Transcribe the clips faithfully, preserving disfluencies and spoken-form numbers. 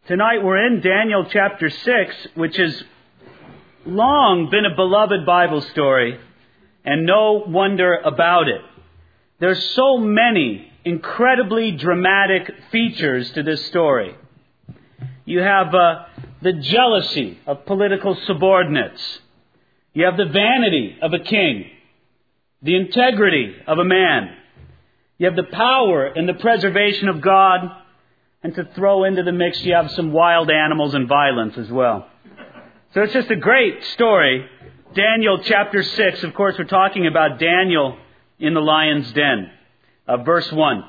Tonight we're in Daniel chapter six, which has long been a beloved Bible story, and no wonder about it. There's so many incredibly dramatic features to this story. You have uh, the jealousy of political subordinates. You have the vanity of a king, the integrity of a man. You have the power and the preservation of God. And to throw into the mix, you have some wild animals and violence as well. So it's just a great story. Daniel chapter six, of course, we're talking about Daniel in the lion's den. Uh, verse one.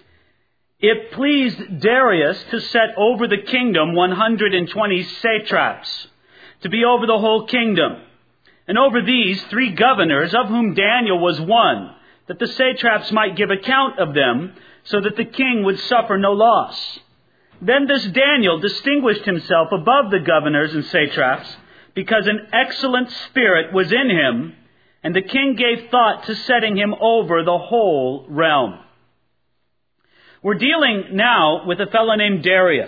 It pleased Darius to set over the kingdom one hundred twenty satraps, to be over the whole kingdom. And over these three governors, of whom Daniel was one, that the satraps might give account of them, so that the king would suffer no loss. Then this Daniel distinguished himself above the governors and satraps, because an excellent spirit was in him, and the king gave thought to setting him over the whole realm. We're dealing now with a fellow named Darius.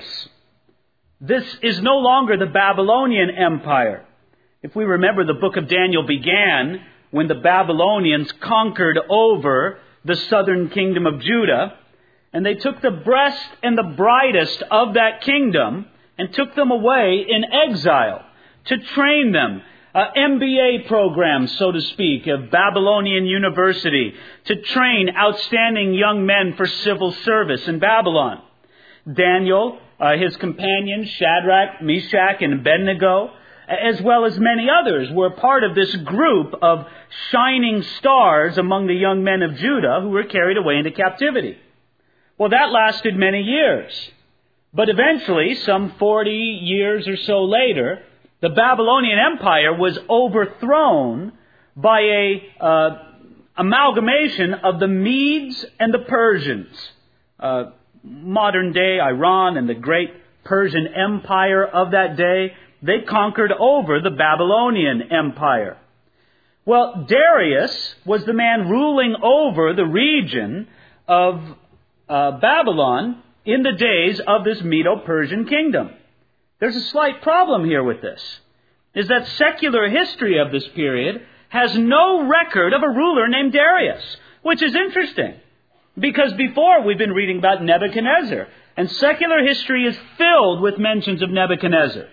This is no longer the Babylonian Empire. If we remember, the book of Daniel began when the Babylonians conquered over the southern kingdom of Judah, and they took the best and the brightest of that kingdom and took them away in exile to train them. Uh, M B A programs, so to speak, of Babylonian University, to train outstanding young men for civil service in Babylon. Daniel, uh, his companions, Shadrach, Meshach, and Abednego, as well as many others, were part of this group of shining stars among the young men of Judah who were carried away into captivity. Well, that lasted many years. But eventually, some forty years or so later, the Babylonian Empire was overthrown by a uh, amalgamation of the Medes and the Persians. Uh, modern day Iran and the great Persian Empire of that day, they conquered over the Babylonian Empire. Well, Darius was the man ruling over the region of uh, Babylon in the days of this Medo-Persian kingdom. There's a slight problem here with this, is that secular history of this period has no record of a ruler named Darius, which is interesting, because before we've been reading about Nebuchadnezzar, and secular history is filled with mentions of Nebuchadnezzar.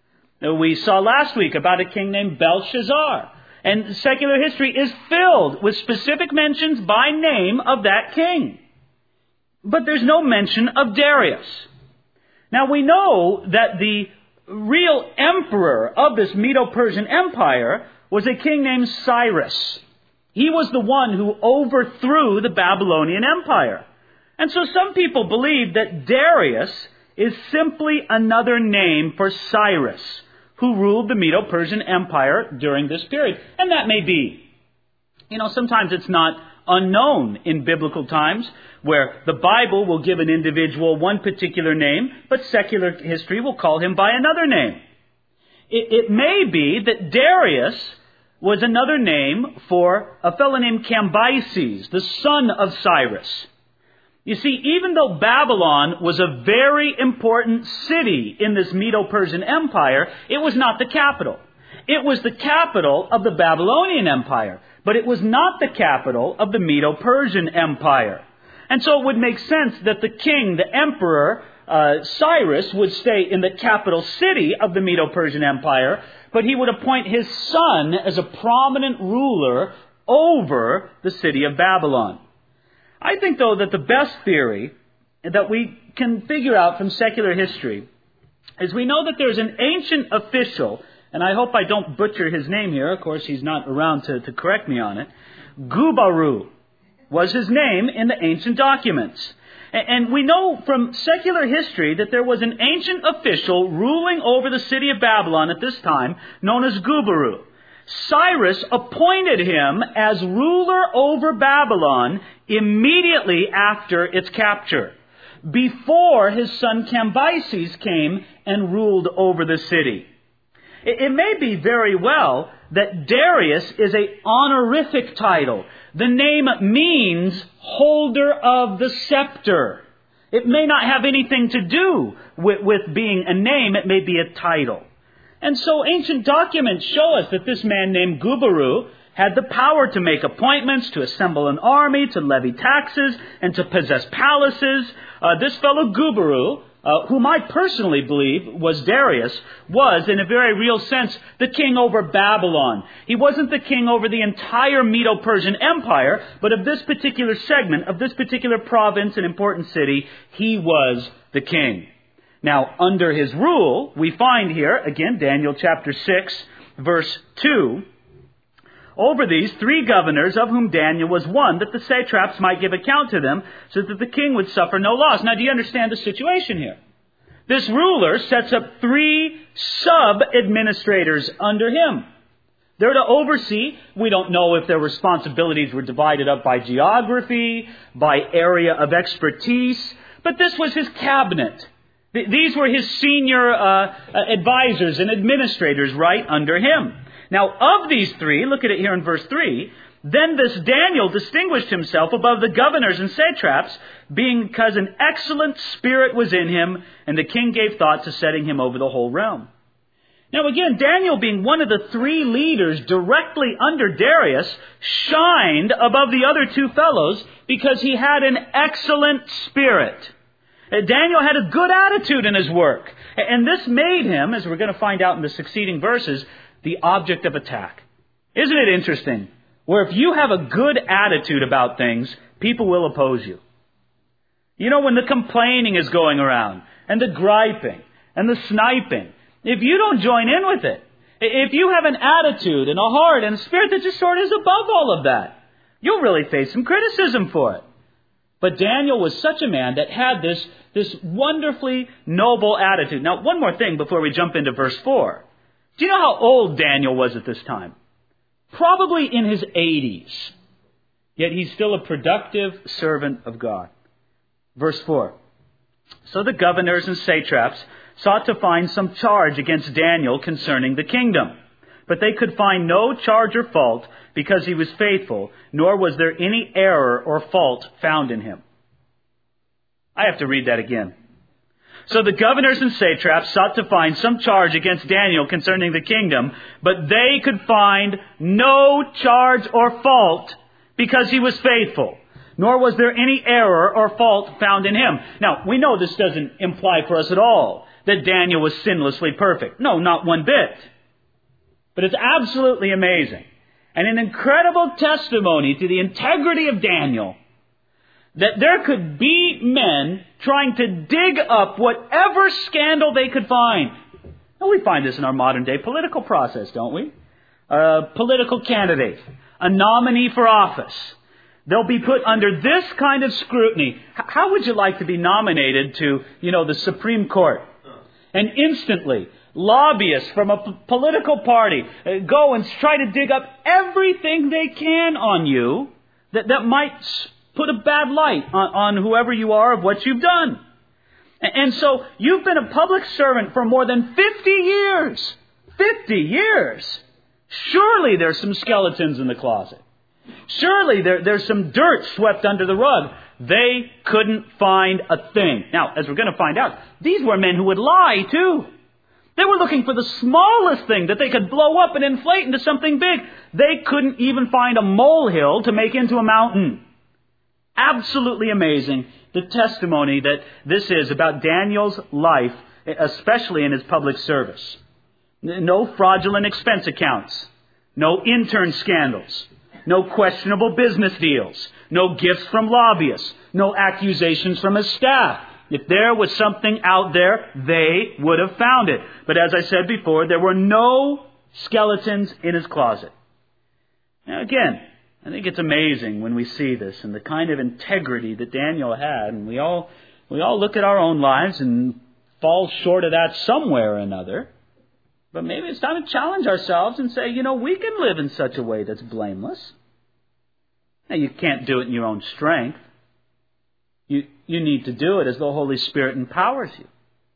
We saw last week about a king named Belshazzar, and secular history is filled with specific mentions by name of that king. But there's no mention of Darius. Now we know that the real emperor of this Medo-Persian Empire was a king named Cyrus. He was the one who overthrew the Babylonian Empire. And so some people believe that Darius is simply another name for Cyrus, who ruled the Medo-Persian Empire during this period. And that may be. You know, sometimes it's not unknown in biblical times where the Bible will give an individual one particular name, but secular history will call him by another name. It, it may be that Darius was another name for a fellow named Cambyses, the son of Cyrus. You see, even though Babylon was a very important city in this Medo-Persian Empire, it was not the capital. It was the capital of the Babylonian Empire, but it was not the capital of the Medo-Persian Empire. And so it would make sense that the king, the emperor, uh, Cyrus, would stay in the capital city of the Medo-Persian Empire, but he would appoint his son as a prominent ruler over the city of Babylon. I think, though, that the best theory that we can figure out from secular history is we know that there's an ancient official, and I hope I don't butcher his name here. Of course, he's not around to, to correct me on it. Gubaru was his name in the ancient documents. And we know from secular history that there was an ancient official ruling over the city of Babylon at this time, known as Gubaru. Cyrus appointed him as ruler over Babylon immediately after its capture, before his son Cambyses came and ruled over the city. It may be very well that Darius is an honorific title. The name means holder of the scepter. It may not have anything to do with, with being a name. It may be a title. And so ancient documents show us that this man named Gubaru had the power to make appointments, to assemble an army, to levy taxes, and to possess palaces. Uh, this fellow Gubaru, uh, whom I personally believe was Darius, was, in a very real sense, the king over Babylon. He wasn't the king over the entire Medo-Persian Empire, but of this particular segment, of this particular province and important city, he was the king. Now, under his rule, we find here, again, Daniel chapter six, verse two, over these three governors, of whom Daniel was one, that the satraps might give account to them, so that the king would suffer no loss. Now, do you understand the situation here? This ruler sets up three sub-administrators under him. They're to oversee. We don't know if their responsibilities were divided up by geography, by area of expertise, but this was his cabinet. These were his senior uh, advisors and administrators right under him. Now, of these three, look at it here in verse three, then this Daniel distinguished himself above the governors and satraps, being because an excellent spirit was in him, and the king gave thought to setting him over the whole realm. Now again, Daniel, being one of the three leaders directly under Darius, shined above the other two fellows because he had an excellent spirit. Daniel had a good attitude in his work. And this made him, as we're going to find out in the succeeding verses, the object of attack. Isn't it interesting? Where if you have a good attitude about things, people will oppose you. You know, when the complaining is going around, and the griping, and the sniping, if you don't join in with it, if you have an attitude and a heart and a spirit that just sort of is above all of that, you'll really face some criticism for it. But Daniel was such a man that had this, this wonderfully noble attitude. Now, one more thing before we jump into verse four. Do you know how old Daniel was at this time? Probably in his eighties. Yet he's still a productive servant of God. Verse four. So the governors and satraps sought to find some charge against Daniel concerning the kingdom. But they could find no charge or fault because he was faithful, nor was there any error or fault found in him. I have to read that again. So the governors and satraps sought to find some charge against Daniel concerning the kingdom, but they could find no charge or fault because he was faithful, nor was there any error or fault found in him. Now, we know this doesn't imply for us at all that Daniel was sinlessly perfect. No, not one bit. But it's absolutely amazing and an incredible testimony to the integrity of Daniel that there could be men trying to dig up whatever scandal they could find. And we find this in our modern day political process, don't we? A political candidate, a nominee for office. They'll be put under this kind of scrutiny. How would you like to be nominated to, you know, the Supreme Court? And instantly, lobbyists from a p- political party uh, go and try to dig up everything they can on you that, that might put a bad light on, on whoever you are of what you've done. And, and so you've been a public servant for more than fifty years. fifty years. Surely there's some skeletons in the closet. Surely there, there's some dirt swept under the rug. They couldn't find a thing. Now, as we're going to find out, these were men who would lie too. They were looking for the smallest thing that they could blow up and inflate into something big. They couldn't even find a molehill to make into a mountain. Absolutely amazing, the testimony that this is about Daniel's life, especially in his public service. No fraudulent expense accounts. No intern scandals. No questionable business deals. No gifts from lobbyists. No accusations from his staff. If there was something out there, they would have found it. But as I said before, there were no skeletons in his closet. Now again, I think it's amazing when we see this and the kind of integrity that Daniel had. And we all, we all look at our own lives and fall short of that somewhere or another. But maybe it's time to challenge ourselves and say, you know, we can live in such a way that's blameless. Now, you can't do it in your own strength. You, you need to do it as the Holy Spirit empowers you.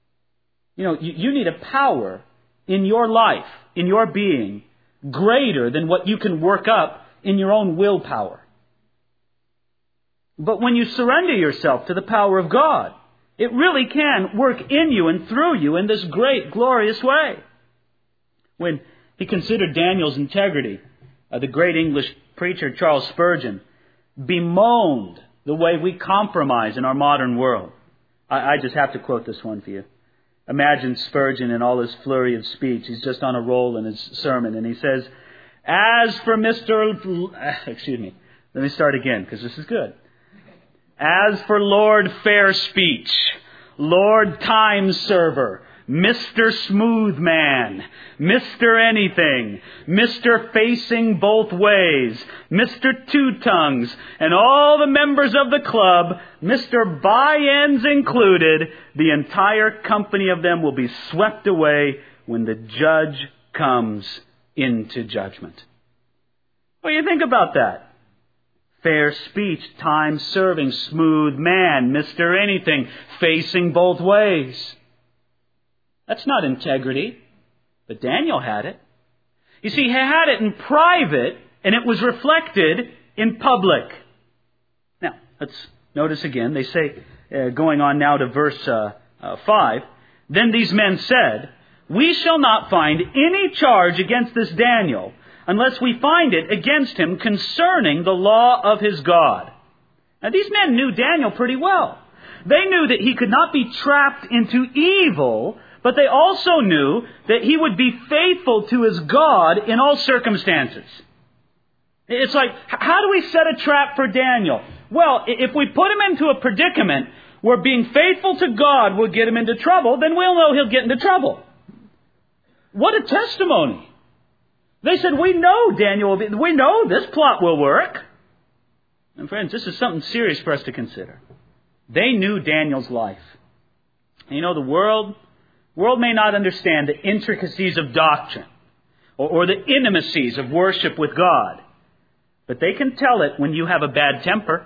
You know, you, you need a power in your life, in your being, greater than what you can work up in your own willpower. But when you surrender yourself to the power of God, It really can work in you and through you in this great, glorious way. When he considered Daniel's integrity, uh, the great English preacher Charles Spurgeon bemoaned the way we compromise in our modern world. I, I just have to quote this one for you. Imagine Spurgeon in all his flurry of speech. He's just on a roll in his sermon, and he says, "As for Mister L- excuse me, let me start again, because this is good. As for Lord Fair Speech, Lord Time Server, Mister Smooth Man, Mister Anything, Mister Facing Both Ways, Mister Two Tongues, and all the members of the club, Mister By-Ends included, the entire company of them will be swept away when the judge comes into judgment." What do you think about that? Fair speech, time-serving, smooth man, Mister Anything, facing both ways. That's not integrity, but Daniel had it. You see, he had it in private, and it was reflected in public. Now, let's notice again. They say, uh, going on now to verse uh, uh, five, "Then these men said, 'We shall not find any charge against this Daniel, unless we find it against him concerning the law of his God.'" Now, these men knew Daniel pretty well. They knew that he could not be trapped into evil, but they also knew that he would be faithful to his God in all circumstances. It's like, how do we set a trap for Daniel? Well, if we put him into a predicament where being faithful to God will get him into trouble, then we'll know he'll get into trouble. What a testimony. They said, we know Daniel will be, we know this plot will work. And friends, this is something serious for us to consider. They knew Daniel's life. And you know, the world, world may not understand the intricacies of doctrine or, or the intimacies of worship with God. But they can tell it when you have a bad temper.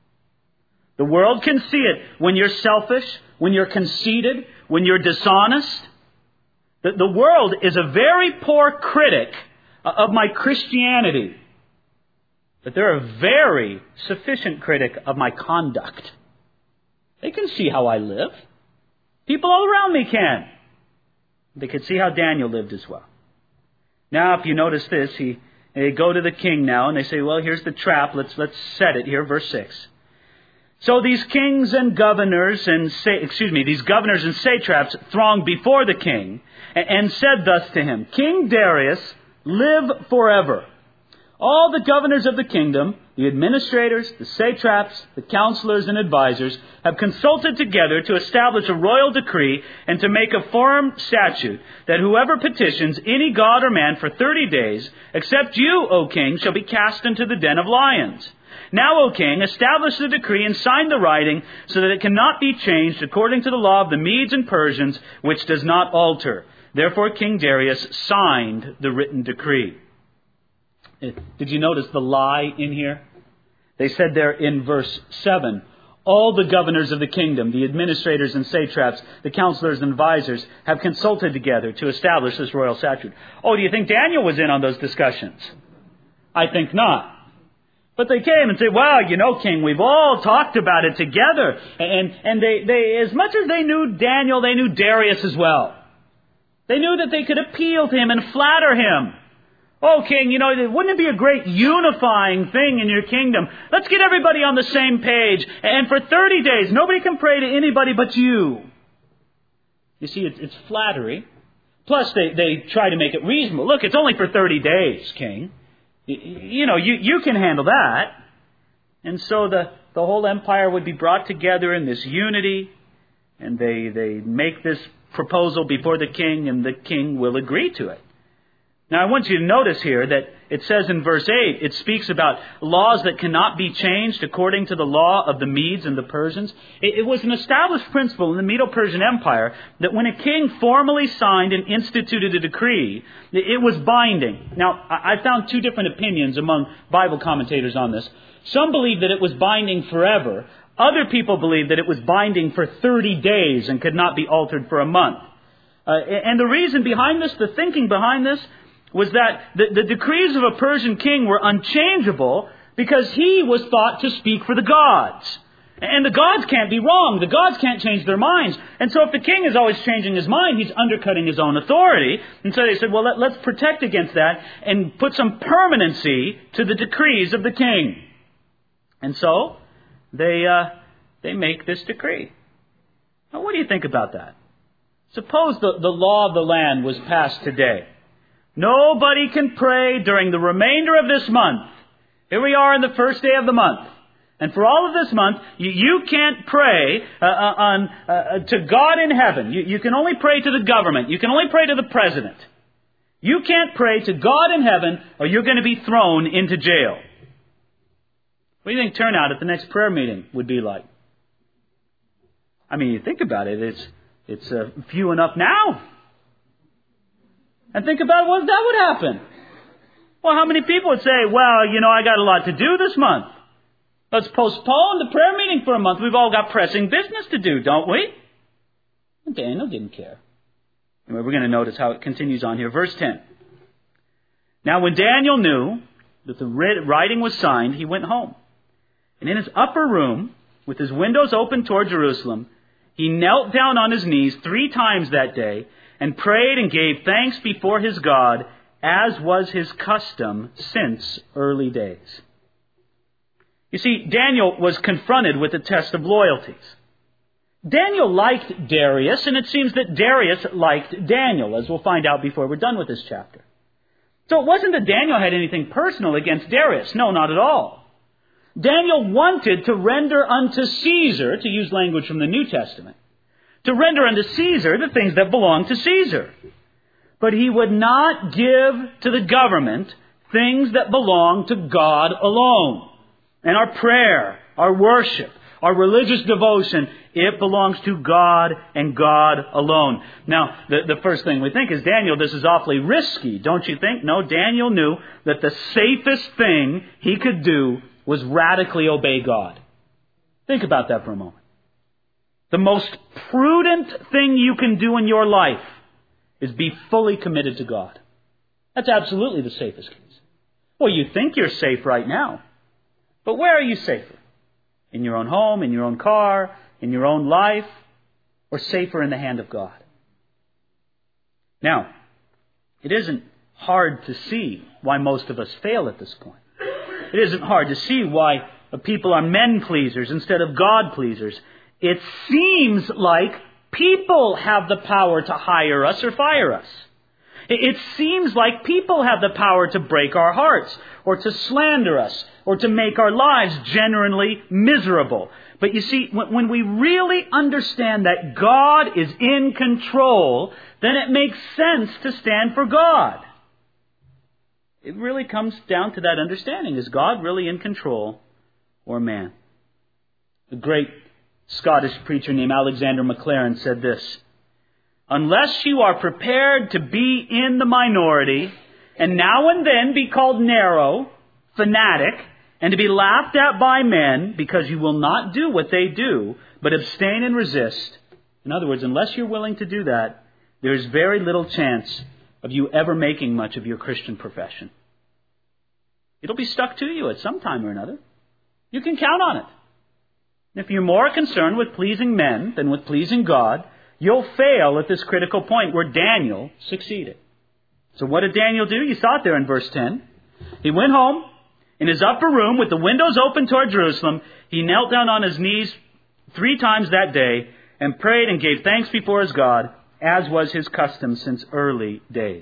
The world can see it when you're selfish, when you're conceited, when you're dishonest. The, the world is a very poor critic of my Christianity. But they're a very sufficient critic of my conduct. They can see how I live. People all around me can. They can see how Daniel lived as well. Now, if you notice this, he, they go to the king now and they say, well, here's the trap. Let's, let's set it here. Verse six. "So these kings and governors and, excuse me, these governors and satraps thronged before the king and, and said thus to him, 'King Darius, live forever. All the governors of the kingdom, the administrators, the satraps, the counselors and advisors have consulted together to establish a royal decree and to make a firm statute that whoever petitions any god or man for thirty days, except you, O king, shall be cast into the den of lions. Now, O king, establish the decree and sign the writing so that it cannot be changed according to the law of the Medes and Persians, which does not alter.' Therefore King Darius signed the written decree." Did you notice the lie in here? They said there in verse seven, "All the governors of the kingdom, the administrators and satraps, the counselors and advisors have consulted together to establish this royal statute." Oh, do you think Daniel was in on those discussions? I think not. But they came and said, "Well, you know, King, we've all talked about it together." And, and they, they, as much as they knew Daniel, they knew Darius as well. They knew that they could appeal to him and flatter him. "Oh, King, you know, wouldn't it be a great unifying thing in your kingdom? Let's get everybody on the same page. And for thirty days, nobody can pray to anybody but you." You see, it's, it's flattery. Plus, they, they try to make it reasonable. Look, it's only for thirty days, King. You, you know, you, you can handle that. And so the, the whole empire would be brought together in this unity. And they, they make this proposal before the king, and the king will agree to it. Now, I want you to notice here that it says in verse eight, it speaks about laws that cannot be changed according to the law of the Medes and the Persians. It, it was an established principle in the Medo-Persian Empire that when a king formally signed and instituted a decree, it, it was binding. Now, I, I found two different opinions among Bible commentators on this. Some believe that it was binding forever. Other people believe that it was binding for thirty days and could not be altered for a month. Uh, and the reason behind this, the thinking behind this, was that the, the decrees of a Persian king were unchangeable because he was thought to speak for the gods. And the gods can't be wrong. The gods can't change their minds. And so if the king is always changing his mind, he's undercutting his own authority. And so they said, well, let, let's protect against that and put some permanency to the decrees of the king. And so they uh, they make this decree. Now, what do you think about that? Suppose the, the law of the land was passed today. Nobody can pray during the remainder of this month. Here we are in the first day of the month. And for all of this month, you, you can't pray uh, on uh, to God in heaven. You, you can only pray to the government. You can only pray to the president. You can't pray to God in heaven or you're going to be thrown into jail. What do you think turnout at the next prayer meeting would be like? I mean, you think about it, it's it's uh, few enough now. And think about what that would happen. Well, how many people would say, well, you know, I got a lot to do this month. Let's postpone the prayer meeting for a month. We've all got pressing business to do, don't we? And Daniel didn't care. Anyway, we're going to notice how it continues on here. Verse ten. Now, when Daniel knew that the writing was signed, he went home. And in his upper room, with his windows open toward Jerusalem, he knelt down on his knees three times that day and prayed and gave thanks before his God, as was his custom since early days. You see, Daniel was confronted with a test of loyalties. Daniel liked Darius, and it seems that Darius liked Daniel, as we'll find out before we're done with this chapter. So it wasn't that Daniel had anything personal against Darius. No, not at all. Daniel wanted to render unto Caesar, to use language from the New Testament, to render unto Caesar the things that belong to Caesar. But he would not give to the government things that belong to God alone. And our prayer, our worship, our religious devotion, it belongs to God and God alone. Now, the, the first thing we think is, Daniel, this is awfully risky, don't you think? No, Daniel knew that the safest thing he could do was radically obey God. Think about that for a moment. The most prudent thing you can do in your life is be fully committed to God. That's absolutely the safest case. Well, you think you're safe right now. But where are you safer? In your own home, in your own car, in your own life, or safer in the hand of God? Now, it isn't hard to see why most of us fail at this point. It isn't hard to see why people are men pleasers instead of God pleasers. It seems like people have the power to hire us or fire us. It seems like people have the power to break our hearts, or to slander us, or to make our lives genuinely miserable. But you see, when we really understand that God is in control, then it makes sense to stand for God. It really comes down to that understanding. Is God really in control, or man? The great Scottish preacher named Alexander MacLaren said this: unless you are prepared to be in the minority, and now and then be called narrow, fanatic, and to be laughed at by men because you will not do what they do, but abstain and resist. In other words, unless you're willing to do that, there is very little chance of you ever making much of your Christian profession. It'll be stuck to you at some time or another. You can count on it. If you're more concerned with pleasing men than with pleasing God, you'll fail at this critical point where Daniel succeeded. So what did Daniel do? You saw it there in verse ten. He went home in his upper room with the windows open toward Jerusalem. He knelt down on his knees three times that day and prayed and gave thanks before his God, as was his custom since early days.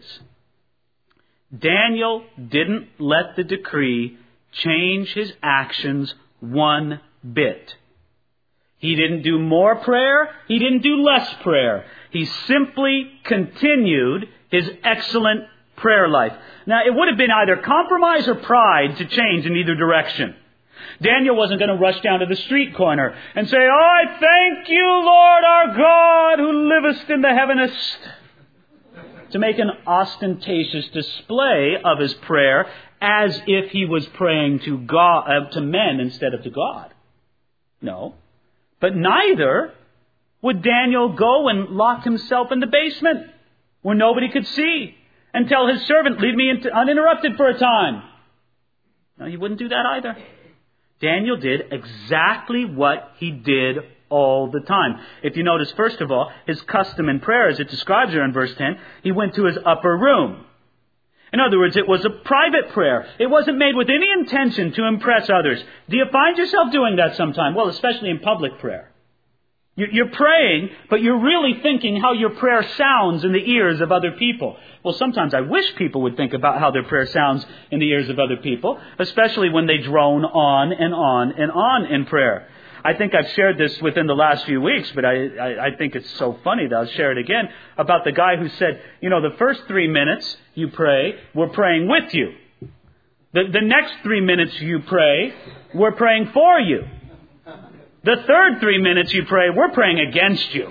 Daniel didn't let the decree change his actions one bit. He didn't do more prayer. He didn't do less prayer. He simply continued his excellent prayer life. Now, it would have been either compromise or pride to change in either direction. Daniel wasn't going to rush down to the street corner and say, "Oh, I thank you, Lord our God, who livest in the heavenest," to make an ostentatious display of his prayer as if he was praying to God, uh, to men instead of to God. No. But neither would Daniel go and lock himself in the basement where nobody could see and tell his servant, "Leave me uninterrupted for a time." No, he wouldn't do that either. Daniel did exactly what he did all the time. If you notice, first of all, his custom in prayer, as it describes here in verse ten, he went to his upper room. In other words, it was a private prayer. It wasn't made with any intention to impress others. Do you find yourself doing that sometime? Well, especially in public prayer. You're praying, but you're really thinking how your prayer sounds in the ears of other people. Well, sometimes I wish people would think about how their prayer sounds in the ears of other people, especially when they drone on and on and on in prayer. I think I've shared this within the last few weeks, but I, I, I think it's so funny that I'll share it again, about the guy who said, you know, the first three minutes you pray, we're praying with you. The, the next three minutes you pray, we're praying for you. The third three minutes you pray, we're praying against you.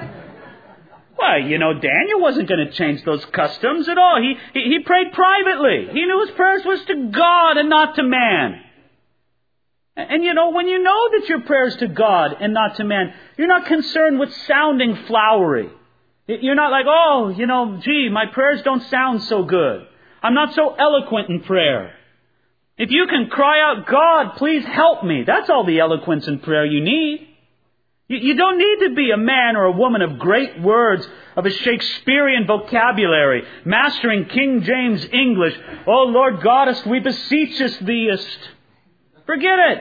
Well, you know, Daniel wasn't going to change those customs at all. He, he, he prayed privately. He knew his prayers was to God and not to man. And, you know, when you know that your prayer is to God and not to man, you're not concerned with sounding flowery. You're not like, oh, you know, gee, my prayers don't sound so good. I'm not so eloquent in prayer. If you can cry out, God, please help me. That's all the eloquence in prayer you need. You, you don't need to be a man or a woman of great words, of a Shakespearean vocabulary, mastering King James English. Oh, Lord Goddest, we beseechest theeest. Forget it.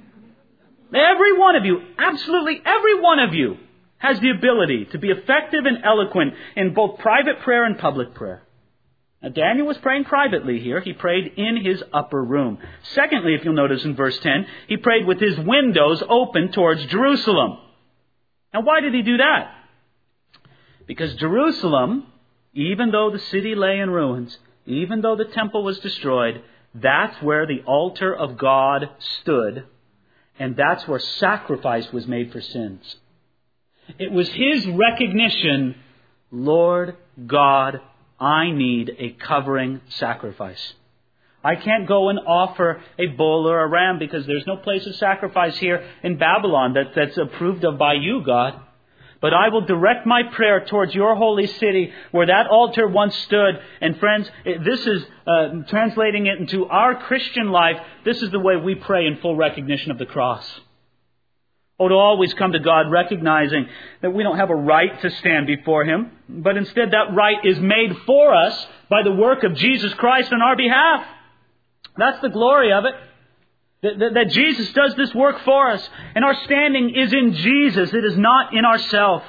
Every one of you, absolutely every one of you, has the ability to be effective and eloquent in both private prayer and public prayer. Now, Daniel was praying privately here. He prayed in his upper room. Secondly, if you'll notice in verse ten, he prayed with his windows open towards Jerusalem. Now, why did he do that? Because Jerusalem, even though the city lay in ruins, even though the temple was destroyed, that's where the altar of God stood, and that's where sacrifice was made for sins. It was his recognition, Lord God, I need a covering sacrifice. I can't go and offer a bull or a ram because there's no place of sacrifice here in Babylon that, that's approved of by you, God. But I will direct my prayer towards your holy city where that altar once stood. And friends, this is uh, translating it into our Christian life. This is the way we pray in full recognition of the cross. Oh, to always come to God recognizing that we don't have a right to stand before Him, but instead that right is made for us by the work of Jesus Christ on our behalf. That's the glory of it. That, that, that Jesus does this work for us. And our standing is in Jesus. It is not in ourselves.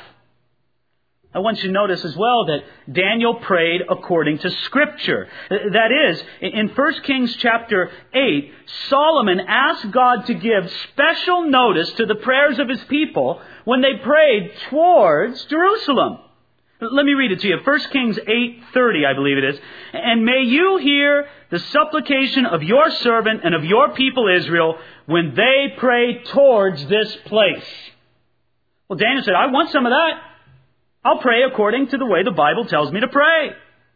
I want you to notice as well that Daniel prayed according to Scripture. That is, in First Kings chapter eight, Solomon asked God to give special notice to the prayers of his people when they prayed towards Jerusalem. Let me read it to you. First Kings eight thirty, I believe it is. And may you hear the supplication of your servant and of your people Israel when they pray towards this place. Well, Daniel said, I want some of that. I'll pray according to the way the Bible tells me to pray.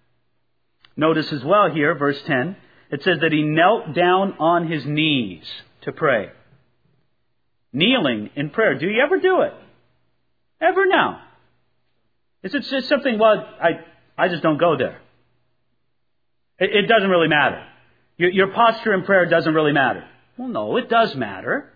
Notice as well here, verse ten, it says that he knelt down on his knees to pray. Kneeling in prayer. Do you ever do it? Ever now? Is it just something, well, I, I just don't go there. It, it doesn't really matter. Your, your posture in prayer doesn't really matter. Well, no, it does matter.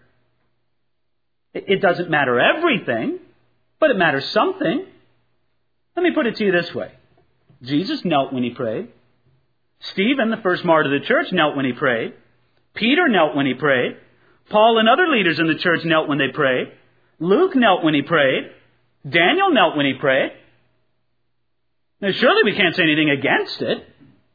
It, it doesn't matter everything, but it matters something. Let me put it to you this way. Jesus knelt when he prayed. Stephen, the first martyr of the church, knelt when he prayed. Peter knelt when he prayed. Paul and other leaders in the church knelt when they prayed. Luke knelt when he prayed. Daniel knelt when he prayed. Now, surely we can't say anything against it.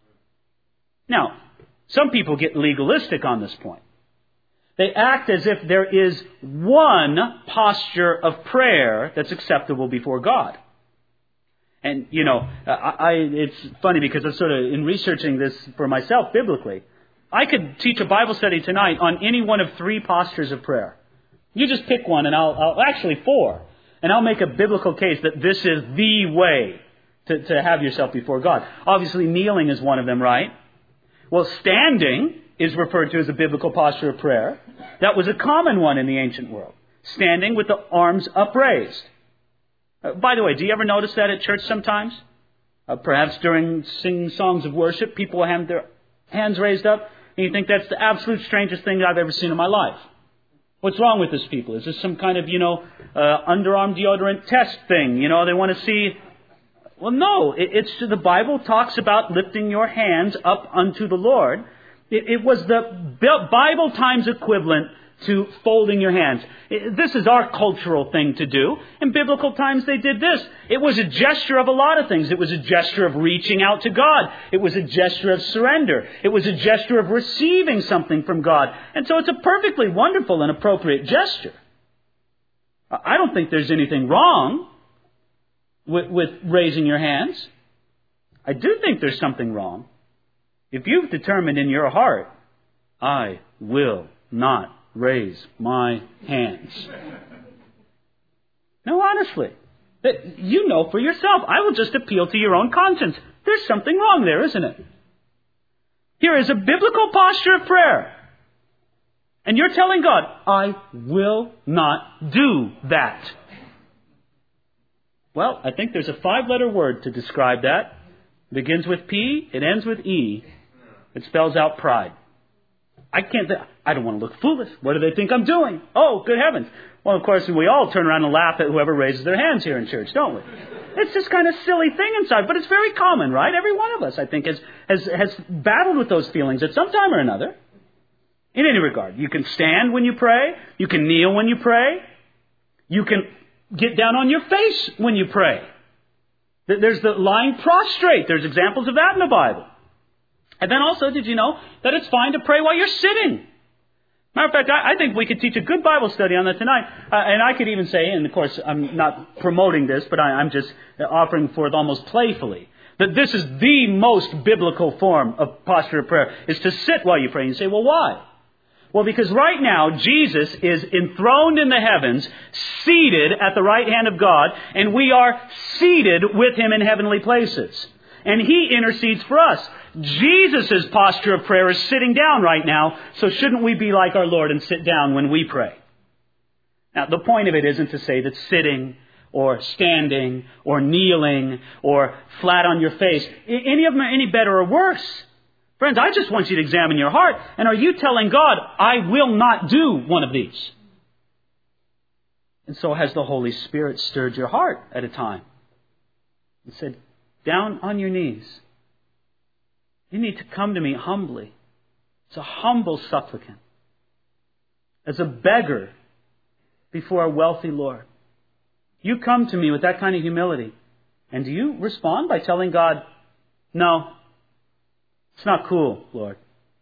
Now, some people get legalistic on this point. They act as if there is one posture of prayer that's acceptable before God. And, you know, I, I, it's funny because I'm sort of, in researching this for myself biblically, I could teach a Bible study tonight on any one of three postures of prayer. You just pick one, and I'll, I'll actually four. And I'll make a biblical case that this is the way to, to have yourself before God. Obviously, kneeling is one of them, right? Well, standing is referred to as a biblical posture of prayer. That was a common one in the ancient world. Standing with the arms upraised. Uh, by the way, do you ever notice that at church sometimes? Uh, perhaps during singing songs of worship, people have their hands raised up, and you think that's the absolute strangest thing I've ever seen in my life. What's wrong with this people? Is this some kind of, you know, uh, underarm deodorant test thing? You know, they want to see... Well, no. It, it's the Bible talks about lifting your hands up unto the Lord. It, it was the Bible times equivalent to folding your hands. It, this is our cultural thing to do. In biblical times, they did this. It was a gesture of a lot of things. It was a gesture of reaching out to God. It was a gesture of surrender. It was a gesture of receiving something from God. And so it's a perfectly wonderful and appropriate gesture. I don't think there's anything wrong with, with raising your hands. I do think there's something wrong if you've determined in your heart, I will not raise my hands. No, honestly. That you know for yourself. I will just appeal to your own conscience. There's something wrong there, isn't it? Here is a biblical posture of prayer. And you're telling God, I will not do that. Well, I think there's a five-letter word to describe that. It begins with P, it ends with E. It spells out pride. I can't, I don't want to look foolish. What do they think I'm doing? Oh, good heavens. Well, of course, we all turn around and laugh at whoever raises their hands here in church, don't we? It's this kind of silly thing inside, but it's very common, right? Every one of us, I think, has, has, has battled with those feelings at some time or another. In any regard, you can stand when you pray. You can kneel when you pray. You can get down on your face when you pray. There's the lying prostrate. There's examples of that in the Bible. And then also, did you know that it's fine to pray while you're sitting? Matter of fact, I, I think we could teach a good Bible study on that tonight. Uh, and I could even say, and of course, I'm not promoting this, but I, I'm just offering forth almost playfully, that this is the most biblical form of posture of prayer, is to sit while you pray. And you say, well, why? Well, because right now, Jesus is enthroned in the heavens, seated at the right hand of God, and we are seated with Him in heavenly places. And He intercedes for us. Jesus' posture of prayer is sitting down right now, so shouldn't we be like our Lord and sit down when we pray? Now, the point of it isn't to say that sitting or standing or kneeling or flat on your face, any of them are any better or worse. Friends, I just want you to examine your heart. And are you telling God, I will not do one of these? And so has the Holy Spirit stirred your heart at a time and said, down on your knees. You need to come to me humbly. As a humble supplicant. As a beggar before a wealthy Lord. You come to me with that kind of humility. And do you respond by telling God, no, it's not cool, Lord.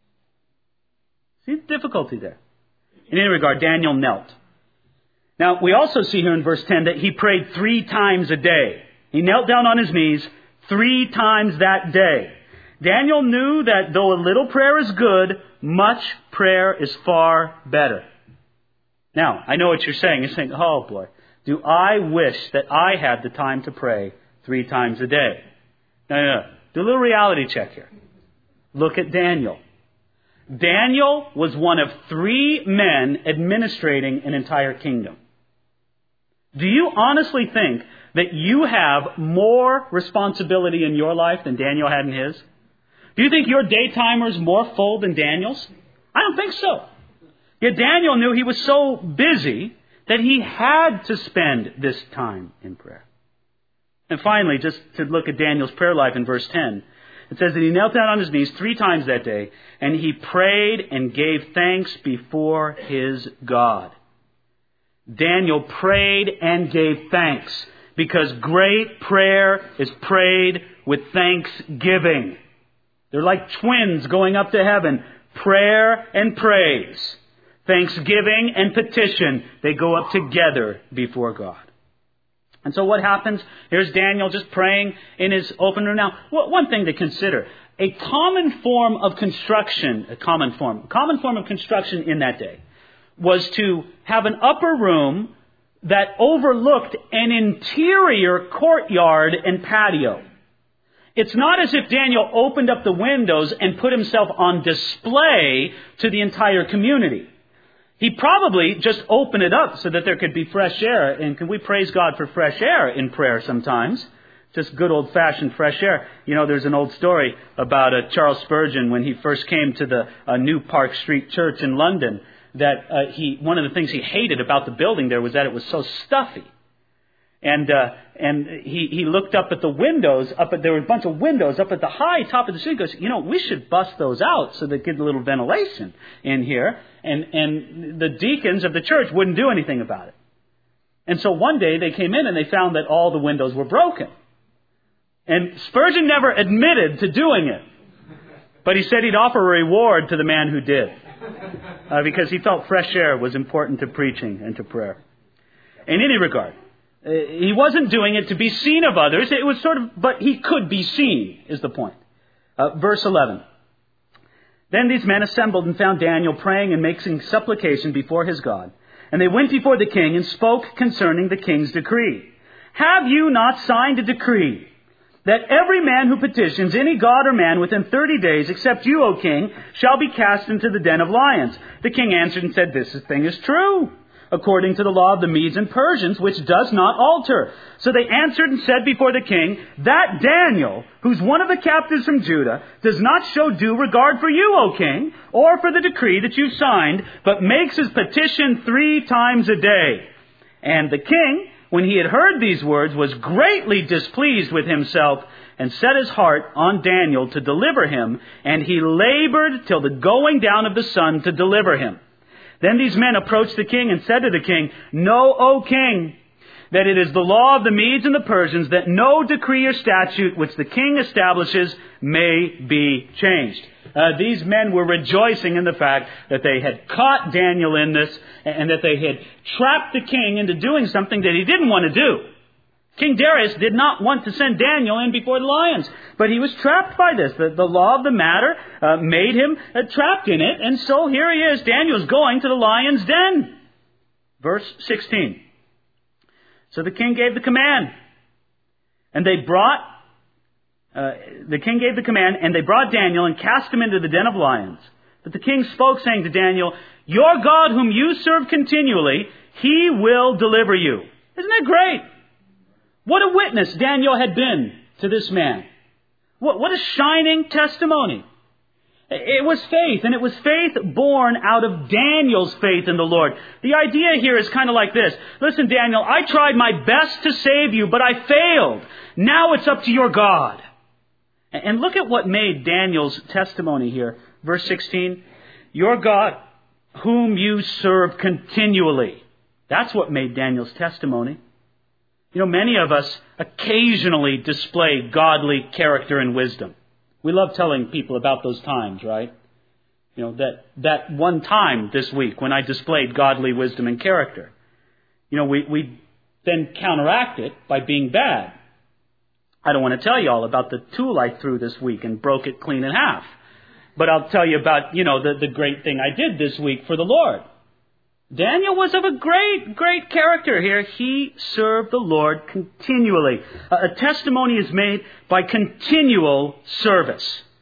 See the difficulty there. In any regard, Daniel knelt. Now, we also see here in verse ten that he prayed three times a day. He knelt down on his knees three times that day. Daniel knew that though a little prayer is good, much prayer is far better. Now, I know what you're saying. You're saying, oh boy, do I wish that I had the time to pray three times a day. No, no, no. Do a little reality check here. Look at Daniel. Daniel was one of three men administrating an entire kingdom. Do you honestly think that you have more responsibility in your life than Daniel had in his? Do you think your daytimer is more full than Daniel's? I don't think so. Yet Daniel knew he was so busy that he had to spend this time in prayer. And finally, just to look at Daniel's prayer life in verse ten, it says that he knelt down on his knees three times that day, and he prayed and gave thanks before his God. Daniel prayed and gave thanks, because great prayer is prayed with thanksgiving. They're like twins going up to heaven. Prayer and praise. Thanksgiving and petition. They go up together before God. And so what happens? Here's Daniel just praying in his open room. Now, one thing to consider. A common form of construction, a common form, a common form of construction in that day was to have an upper room that overlooked an interior courtyard and patio. It's not as if Daniel opened up the windows and put himself on display to the entire community. He probably just opened it up so that there could be fresh air. And can we praise God for fresh air in prayer sometimes? Just good old-fashioned fresh air. You know, there's an old story about uh, Charles Spurgeon when he first came to the uh, New Park Street Church in London. that uh, he one of the things he hated about the building there was that it was so stuffy. And uh, and he, he looked up at the windows, up at there were a bunch of windows up at the high top of the city. He goes, you know, we should bust those out so they get a little ventilation in here. And, and the deacons of the church wouldn't do anything about it. And so one day they came in and they found that all the windows were broken. And Spurgeon never admitted to doing it. But he said he'd offer a reward to the man who did. Uh, because he felt fresh air was important to preaching and to prayer. In any regard, uh, he wasn't doing it to be seen of others. It was sort of, but he could be seen, is the point. Uh, verse eleven. Then these men assembled and found Daniel praying and making supplication before his God. And they went before the king and spoke concerning the king's decree. Have you not signed a decree that every man who petitions any god or man within thirty days, except you, O king, shall be cast into the den of lions? The king answered and said, this thing is true, according to the law of the Medes and Persians, which does not alter. So they answered and said before the king, that Daniel, who's one of the captives from Judah, does not show due regard for you, O king, or for the decree that you signed, but makes his petition three times a day. And the king, when he had heard these words, was greatly displeased with himself and set his heart on Daniel to deliver him, and he labored till the going down of the sun to deliver him. Then these men approached the king and said to the king, know, O king, that it is the law of the Medes and the Persians that no decree or statute which the king establishes may be changed. Uh, these men were rejoicing in the fact that they had caught Daniel in this and that they had trapped the king into doing something that he didn't want to do. King Darius did not want to send Daniel in before the lions, but he was trapped by this. The, the law of the matter uh, made him uh, trapped in it, and so here he is. Daniel's going to the lion's den. Verse sixteen. So the king gave the command, and they brought Uh, the king gave the command, and they brought Daniel and cast him into the den of lions. But the king spoke, saying to Daniel, your God whom you serve continually, he will deliver you. Isn't that great? What a witness Daniel had been to this man. What, what a shining testimony. It was faith, and it was faith born out of Daniel's faith in the Lord. The idea here is kind of like this. Listen, Daniel, I tried my best to save you, but I failed. Now it's up to your God. And look at what made Daniel's testimony here. Verse sixteen, your God whom you serve continually. That's what made Daniel's testimony. You know, many of us occasionally display godly character and wisdom. We love telling people about those times, right? You know, that, that one time this week when I displayed godly wisdom and character. You know, we, we then counteract it by being bad. I don't want to tell you all about the tool I threw this week and broke it clean in half. But I'll tell you about, you know, the, the great thing I did this week for the Lord. Daniel was of a great, great character here. He served the Lord continually. A, a testimony is made by continual service.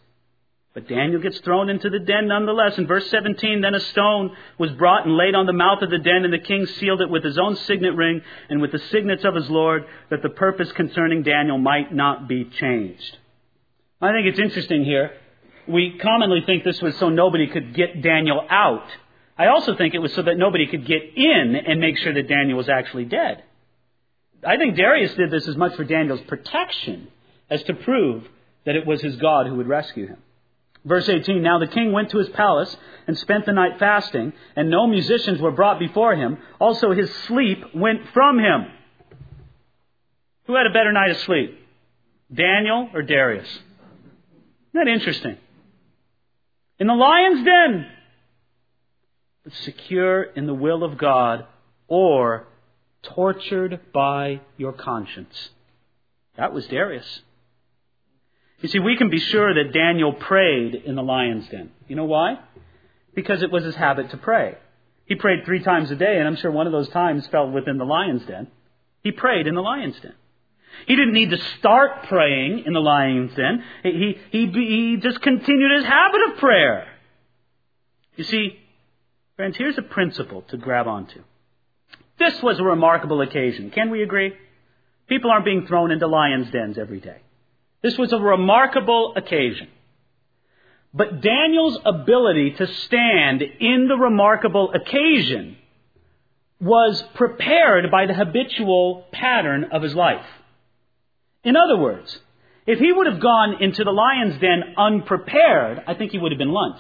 But Daniel gets thrown into the den nonetheless. In verse seventeen, then a stone was brought and laid on the mouth of the den, and the king sealed it with his own signet ring and with the signets of his Lord, that the purpose concerning Daniel might not be changed. I think it's interesting here. We commonly think this was so nobody could get Daniel out. I also think it was so that nobody could get in and make sure that Daniel was actually dead. I think Darius did this as much for Daniel's protection as to prove that it was his God who would rescue him. Verse eighteen, now the king went to his palace and spent the night fasting, and no musicians were brought before him. Also his sleep went from him. Who had a better night of sleep? Daniel or Darius? Isn't that interesting? In the lion's den, but secure in the will of God, or tortured by your conscience. That was Darius. You see, we can be sure that Daniel prayed in the lion's den. You know why? Because it was his habit to pray. He prayed three times a day, and I'm sure one of those times fell within the lion's den. He prayed in the lion's den. He didn't need to start praying in the lion's den. He, he, he just continued his habit of prayer. You see, friends, here's a principle to grab onto. This was a remarkable occasion. Can we agree? People aren't being thrown into lions' dens every day. This was a remarkable occasion. But Daniel's ability to stand in the remarkable occasion was prepared by the habitual pattern of his life. In other words, if he would have gone into the lion's den unprepared, I think he would have been lunch.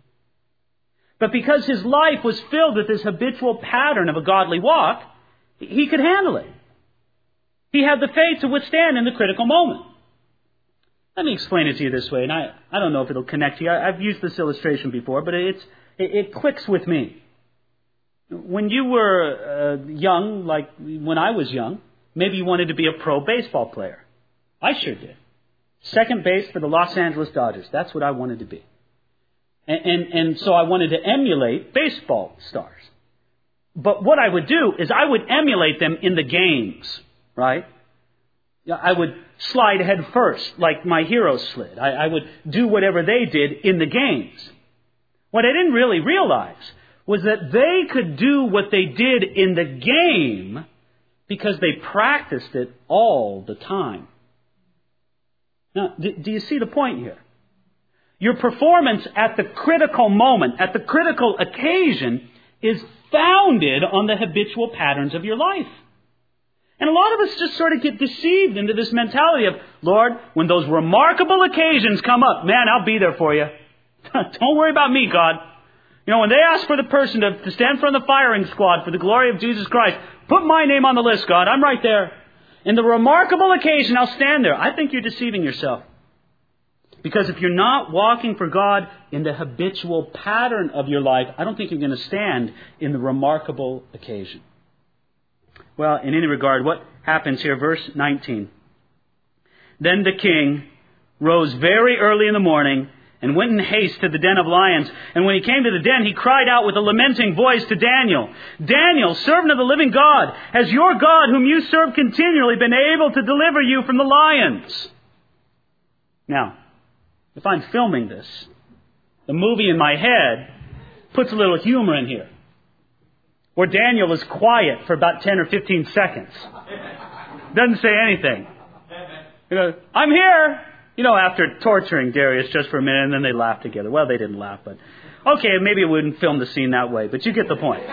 But because his life was filled with this habitual pattern of a godly walk, he could handle it. He had the faith to withstand in the critical moment. Let me explain it to you this way, and I, I don't know if it'll connect to you. I, I've used this illustration before, but it's, it, it clicks with me. When you were uh, young, like when I was young, maybe you wanted to be a pro baseball player. I sure did. Second base for the Los Angeles Dodgers. That's what I wanted to be. And, and, and so I wanted to emulate baseball stars. But what I would do is I would emulate them in the games, right? I would slide head first like my heroes slid. I, I would do whatever they did in the games. What I didn't really realize was that they could do what they did in the game because they practiced it all the time. Now, do, do you see the point here? Your performance at the critical moment, at the critical occasion, is founded on the habitual patterns of your life. And a lot of us just sort of get deceived into this mentality of, Lord, when those remarkable occasions come up, man, I'll be there for you. Don't worry about me, God. You know, when they ask for the person to, to stand in front of the firing squad for the glory of Jesus Christ, put my name on the list, God. I'm right there. In the remarkable occasion, I'll stand there. I think you're deceiving yourself. Because if you're not walking for God in the habitual pattern of your life, I don't think you're going to stand in the remarkable occasion. Well, in any regard, what happens here? Verse nineteen. Then the king rose very early in the morning and went in haste to the den of lions. And when he came to the den, he cried out with a lamenting voice to Daniel, Daniel, servant of the living God, has your God, whom you serve continually, been able to deliver you from the lions? Now, if I'm filming this, the movie in my head puts a little humor in here, where Daniel is quiet for about ten or fifteen seconds. Doesn't say anything. You know, I'm here. You know, after torturing Darius just for a minute, and then they laugh together. Well, they didn't laugh, but okay, maybe it wouldn't film the scene that way, but you get the point.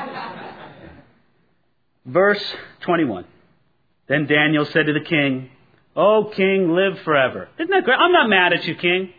Verse twenty-one. Then Daniel said to the king, O king, live forever. Isn't that great? I'm not mad at you, king.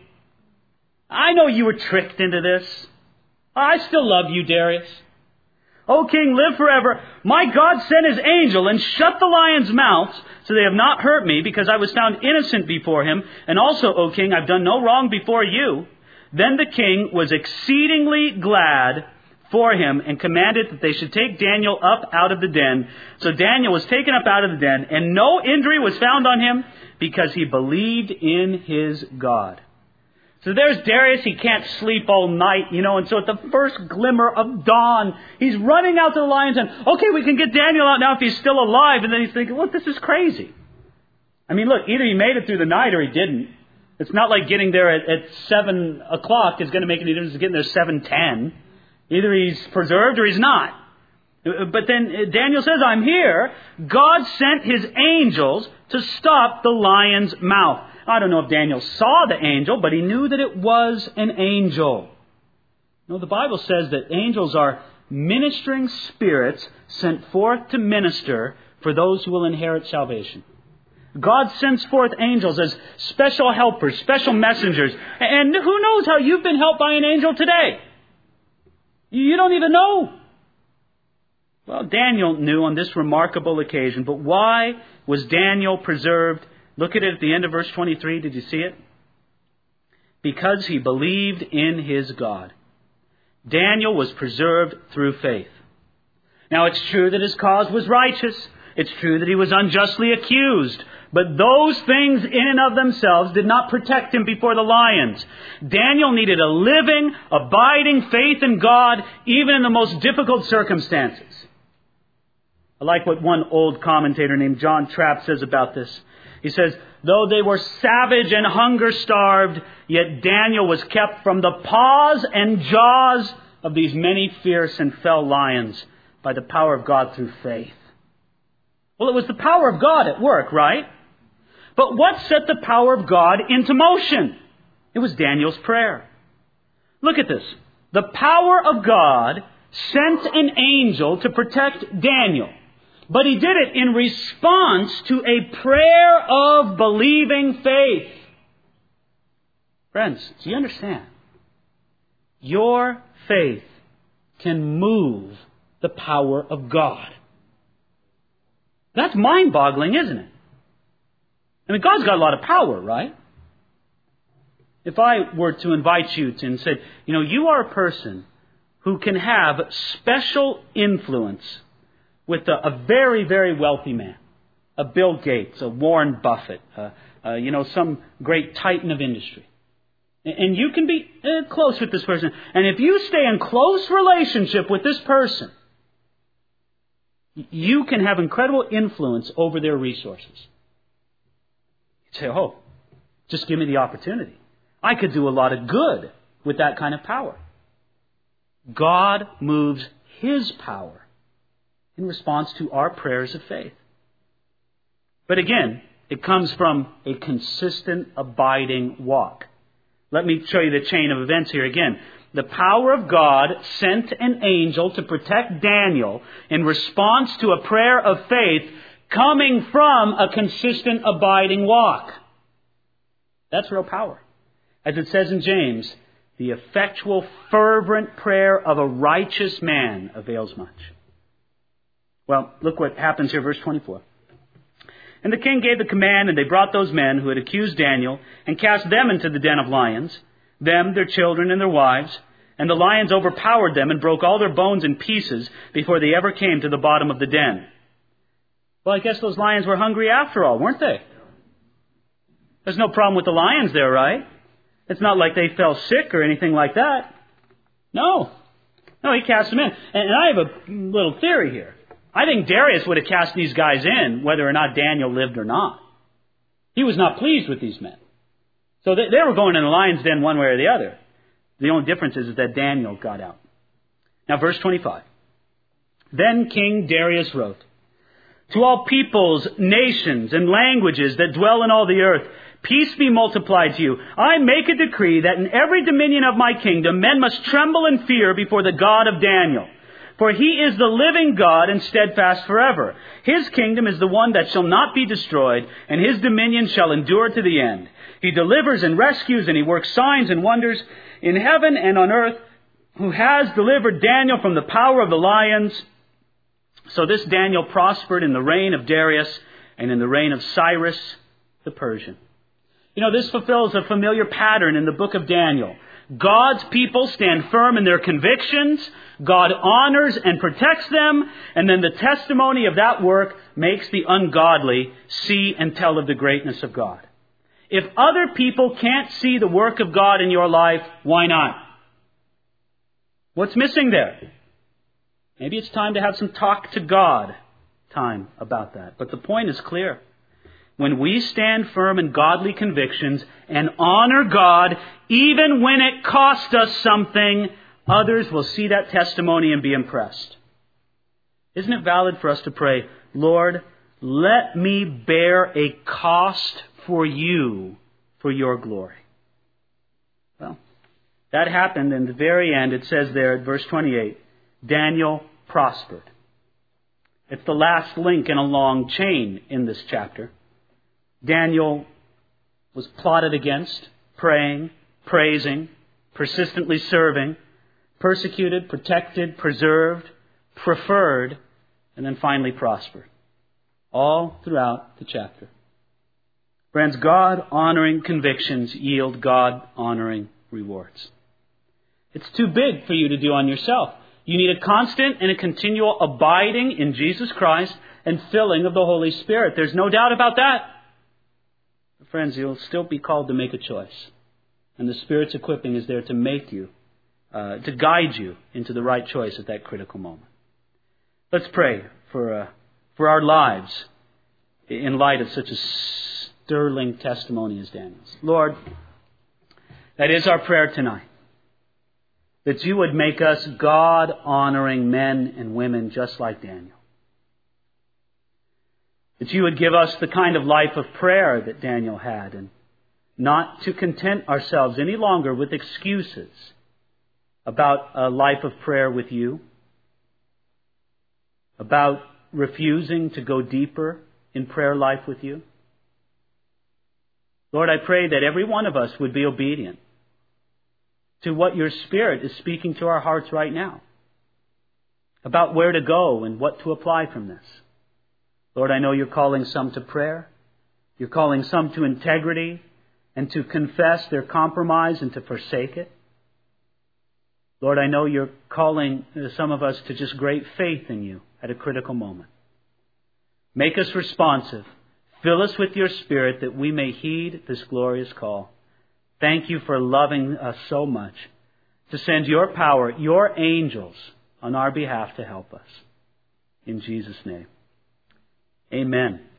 I know you were tricked into this. I still love you, Darius. O king, live forever. My God sent his angel and shut the lions' mouths, so they have not hurt me, because I was found innocent before him. And also, O king, I've done no wrong before you. Then the king was exceedingly glad for him and commanded that they should take Daniel up out of the den. So Daniel was taken up out of the den, and no injury was found on him, because he believed in his God. So there's Darius. He can't sleep all night, you know, and so at the first glimmer of dawn, he's running out to the lions and, okay, we can get Daniel out now if he's still alive. And then he's thinking, look, this is crazy. I mean, look, either he made it through the night or he didn't. It's not like getting there at, at seven o'clock is going to make any difference. Getting there seven ten. Either he's preserved or he's not. But then Daniel says, I'm here. God sent his angels to stop the lion's mouth. I don't know if Daniel saw the angel, but he knew that it was an angel. You know, the Bible says that angels are ministering spirits sent forth to minister for those who will inherit salvation. God sends forth angels as special helpers, special messengers. And who knows how you've been helped by an angel today? You don't even know. Well, Daniel knew on this remarkable occasion, but why was Daniel preserved? Look at it at the end of verse twenty-three. Did you see it? Because he believed in his God. Daniel was preserved through faith. Now, it's true that his cause was righteous. It's true that he was unjustly accused. But those things in and of themselves did not protect him before the lions. Daniel needed a living, abiding faith in God, even in the most difficult circumstances. I like what one old commentator named John Trapp says about this. He says, though they were savage and hunger-starved, yet Daniel was kept from the paws and jaws of these many fierce and fell lions by the power of God through faith. Well, it was the power of God at work, right? But what set the power of God into motion? It was Daniel's prayer. Look at this. The power of God sent an angel to protect Daniel. But he did it in response to a prayer of believing faith. Friends, do you understand? Your faith can move the power of God. That's mind-boggling, isn't it? I mean, God's got a lot of power, right? If I were to invite you to and said, you know, you are a person who can have special influence with a, a very, very wealthy man, a Bill Gates, a Warren Buffett, uh, uh, you know, some great titan of industry. And, and you can be uh, close with this person. And if you stay in close relationship with this person, you can have incredible influence over their resources. You say, oh, just give me the opportunity. I could do a lot of good with that kind of power. God moves His power in response to our prayers of faith. But again, it comes from a consistent, abiding walk. Let me show you the chain of events here again. The power of God sent an angel to protect Daniel in response to a prayer of faith coming from a consistent, abiding walk. That's real power. As it says in James, the effectual, fervent prayer of a righteous man avails much. Well, look what happens here, verse twenty-four. And the king gave the command, and they brought those men who had accused Daniel and cast them into the den of lions, them, their children, and their wives. And the lions overpowered them and broke all their bones in pieces before they ever came to the bottom of the den. Well, I guess those lions were hungry after all, weren't they? There's no problem with the lions there, right? It's not like they fell sick or anything like that. No. No, he cast them in. And I have a little theory here. I think Darius would have cast these guys in whether or not Daniel lived or not. He was not pleased with these men. So they, they were going in the lion's den one way or the other. The only difference is that Daniel got out. Now, verse twenty-five. Then King Darius wrote, to all peoples, nations, and languages that dwell in all the earth, peace be multiplied to you. I make a decree that in every dominion of my kingdom men must tremble and fear before the God of Daniel. For He is the living God and steadfast forever. His kingdom is the one that shall not be destroyed, and His dominion shall endure to the end. He delivers and rescues, and He works signs and wonders in heaven and on earth, who has delivered Daniel from the power of the lions. So this Daniel prospered in the reign of Darius and in the reign of Cyrus the Persian. You know, this fulfills a familiar pattern in the book of Daniel. God's people stand firm in their convictions. God honors and protects them. And then the testimony of that work makes the ungodly see and tell of the greatness of God. If other people can't see the work of God in your life, why not? What's missing there? Maybe it's time to have some talk to God time about that. But the point is clear. When we stand firm in godly convictions and honor God, even when it costs us something, others will see that testimony and be impressed. Isn't it valid for us to pray, Lord, let me bear a cost for you, for your glory? Well, that happened in the very end. It says there at verse twenty-eight, Daniel prospered. It's the last link in a long chain in this chapter. Daniel was plotted against, praying, praising, persistently serving, persecuted, protected, preserved, preferred, and then finally prospered. All throughout the chapter. Friends, God-honoring convictions yield God-honoring rewards. It's too big for you to do on yourself. You need a constant and a continual abiding in Jesus Christ and filling of the Holy Spirit. There's no doubt about that. Friends, you'll still be called to make a choice. And the Spirit's equipping is there to make you, uh, to guide you into the right choice at that critical moment. Let's pray for uh, for our lives in light of such a sterling testimony as Daniel's. Lord, that is our prayer tonight. That you would make us God-honoring men and women just like Daniel. That you would give us the kind of life of prayer that Daniel had, and not to content ourselves any longer with excuses, about a life of prayer with you, about refusing to go deeper in prayer life with you. Lord, I pray that every one of us would be obedient to what your Spirit is speaking to our hearts right now about where to go and what to apply from this. Lord, I know you're calling some to prayer. You're calling some to integrity and to confess their compromise and to forsake it. Lord, I know you're calling some of us to just great faith in you at a critical moment. Make us responsive. Fill us with your Spirit that we may heed this glorious call. Thank you for loving us so much to send your power, your angels, on our behalf to help us. In Jesus' name, amen.